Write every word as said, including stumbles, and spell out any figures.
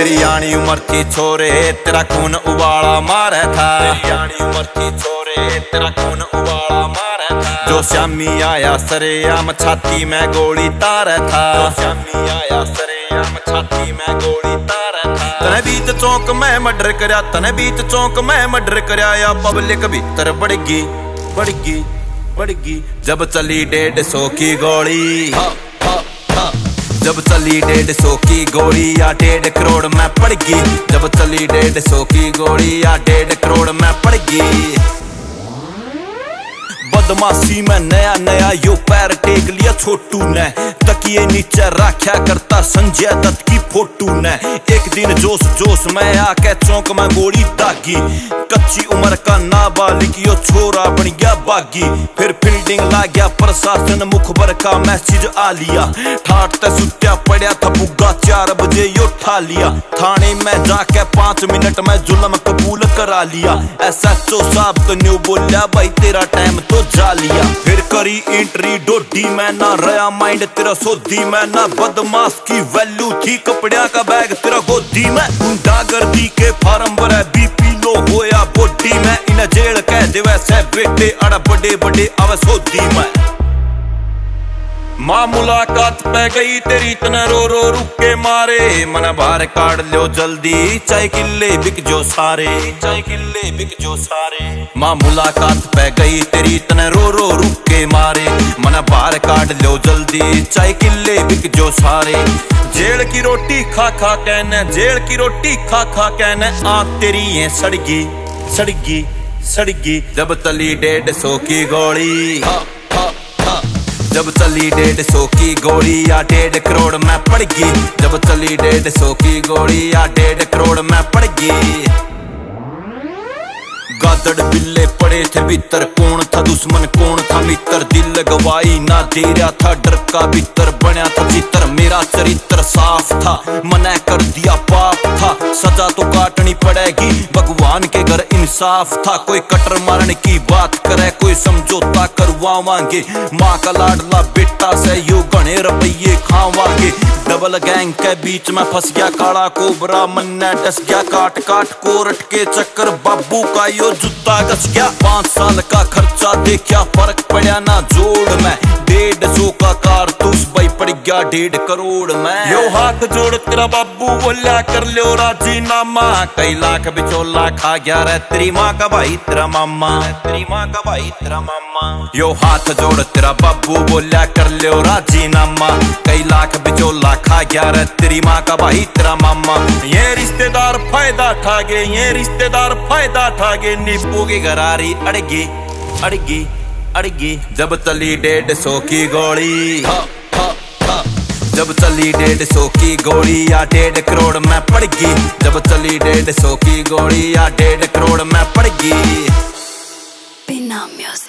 तेरी आनी उम्र थी छोरे तेरा खून उबाला मारे था। तेरी आनी उम्र थी छोरे तेरा खून उबाला मारे था। जो शामी आया सरेआम छाती में गोली तारे था। जो शामी आया सरेआम छाती में गोली तारे था। तने बीच चौक में मर्डर करया, तने बीच चौक में मर्डर करया या पब्लिक भीतर बढ़गी बढ़गी बढ़गी। जब चली डेढ़ सौ की गोली, जब चली डेढ़ सौ की गोली या डेढ़ करोड़ में पड़गी। जब चली डेढ़ सौ की गोली या डेढ़ करोड़ में पड़गी। बदमाशी में नया नया यो पैर टेक लिया छोटू ने। तकिए नीचे रखा करता संजय दत्त की फोटू ने। एक दिन जोश जोश में आके चौक में गोली दागी। कच्ची उम्र का नाबालिग यो छोरा बन गया बागी। फिर फील्डिंग ला गया प्रशासन मुखबर का मैसेज आ लिया। ठाट ते सुत्या पड़ा था बुग्गा चार बजे यो ठा लिया। थाने में जाके पांच मिनट में जुल्म कबूल करा लिया। एस एच ओ साहब तो न्यू बोलिया भाई तेरा टाइम तो जा लिया। फिर करी एंट्री डोडी में ना रहा माइंड तेरा सोधी में। ना बदमाश की वैल्यू थी कपड़िया का बैग तेरा गोदी में। गुंडागर्दी के फार्म भरे बीपी लो होया बॉडी में। इन्हें जेल कह दे वैसे बेटे अड़ा बड़े बड़े आवे सोधी में। माँ मुलाकात पे गई तेरी तने रो रो रुक के मारे। मना बाहर काट लो जल्दी चाय किले बिक जो सारे, चाय किले बिक जो सारे। माँ मुलाकात पे गई तेरी तने रो रो रुक के मारे। मना बाहर काट लो जल्दी चाय किले बिक जो सारे। जेल की रोटी खा खा कहने, जेल की रोटी खा खा कहने आँख तेरी ये सड़गी सड़गी सड़गी। जब चली डेढ़ सौ की गोली, जब चली डेढ़ सौ की गोली या डेढ़ करोड़ में पड़गी। जब चली डेढ़ सौ की गोली या डेढ़ करोड़ में पड़गी। गादड़ बिल्ले पड़े थे भीतर, कौन था दुश्मन कौन था मित्र। दिल गवाई ना दे रहा था डर का भीतर बना था चित्र। मेरा चरित्र साफ था मना कर दिया पाप था। सजा तो काटनी पड़ेगी भगवान के घर इंसाफ था। कोई कटर मारने की बात करे कोई समझौता करवावांगे। माँ का लाडला बेटा से यू घने रुपये खावांगे। डबल गैंग के बीच में फंस गया काला कोबरा मन्ना डस गया। काट काट कोरट के चक्कर बाबू का यो जूता घस गया। पांच साल का खर्चा देखा फर्क पड़ा ना जोड़ में। डेढ़ सौ का कारतूस भाई पड़ गया डेढ़ करोड़ में। यो हाथ जोड़ तेरा बाबू बोला कर लो राजीनामा। कई लाख बिचौला खा गया रे तेरी माँ का भाई तेरा मामा, तेरी माँ का भाई तेरा मामा। यो हाथ जोड़ तेरा बाबू बोला कर लो राजीनामा। कई लाख बिचौला खा गया रे तेरी माँ का भाई तेरा मामा। ये रिश्तेदार फायदा ठा गए, ये रिश्तेदार फायदा ठा गए। नींबू की गरारी अड़गी अड़गी अड़गी। जब चली डेढ़ सौ की गोली, जब चली डेढ़ सौ की गोली या डेढ़ करोड़ में पड़गी। जब चली डेढ़ सौ की गोली या डेढ़ करोड़ में पड़गी। बिना म्यूजिक।